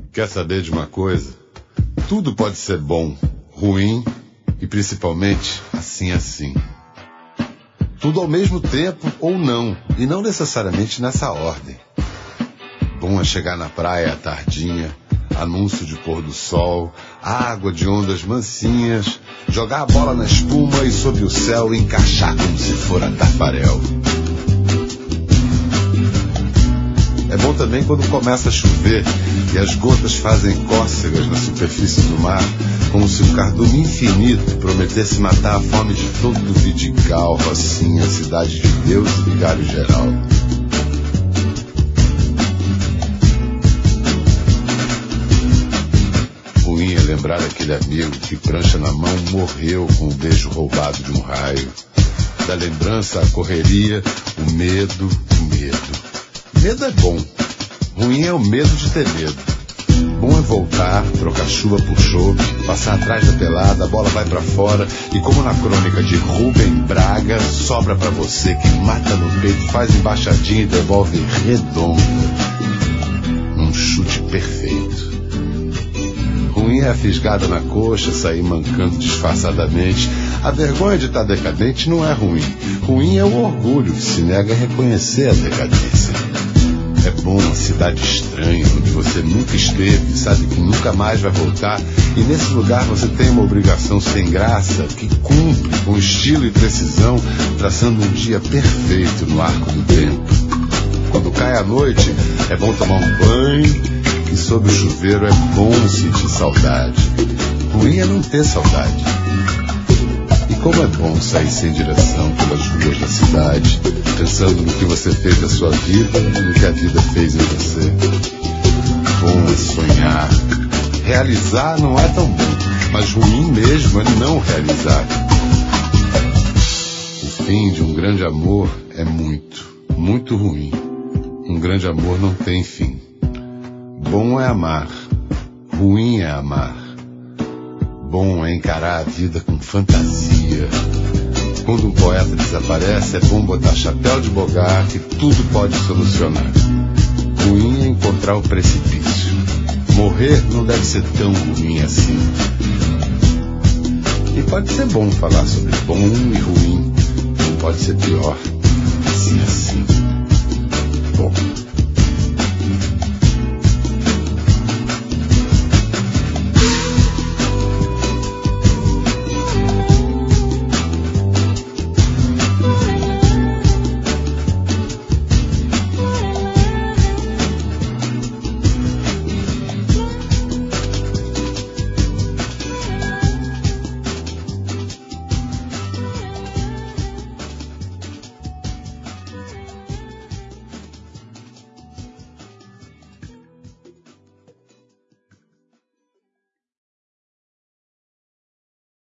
Quer saber de uma coisa? Tudo pode ser bom, ruim e principalmente assim. Tudo ao mesmo tempo ou não, e não necessariamente nessa ordem. Bom é chegar na praia à tardinha, anúncio de pôr do sol, água de ondas mansinhas, jogar a bola na espuma e sob o céu encaixar como se for a Tafarel. É bom também quando começa a chover e as gotas fazem cócegas na superfície do mar, como se um cardume infinito prometesse matar a fome de todo o Vidigal, Rocinha, Cidade de Deus e Vigário Geral. Ruim é lembrar aquele amigo que, prancha na mão, morreu com o beijo roubado de um raio. Da lembrança, a correria, o medo. Medo é bom. Ruim é o medo de ter medo. Bom é voltar, trocar chuva por chope, passar atrás da pelada, a bola vai pra fora e, como na crônica de Rubem Braga, sobra pra você que mata no peito, faz embaixadinha e devolve redonda. Um chute perfeito. Ruim é a fisgada na coxa, sair mancando disfarçadamente. A vergonha de estar decadente não é ruim. Ruim é o orgulho que se nega a reconhecer a decadência. É bom uma cidade estranha, onde você nunca esteve, sabe que nunca mais vai voltar, e nesse lugar você tem uma obrigação sem graça, que cumpre com estilo e precisão, traçando um dia perfeito no arco do tempo. Quando cai a noite, é bom tomar um banho, e sob o chuveiro é bom sentir saudade. Ruim é não ter saudade. E como é bom sair sem direção pelas ruas da cidade, pensando no que você fez da sua vida e no que a vida fez em você. Bom é sonhar. Realizar não é tão bom, mas ruim mesmo é não realizar. O fim de um grande amor é muito ruim. Um grande amor não tem fim. Bom é amar, ruim é amar. Bom é encarar a vida com fantasia. Quando um poeta desaparece, é bom botar chapéu de bogar que tudo pode solucionar. Ruim é encontrar o precipício. Morrer não deve ser tão ruim assim. E pode ser bom falar sobre bom e ruim. Não pode ser pior. Assim. Bom.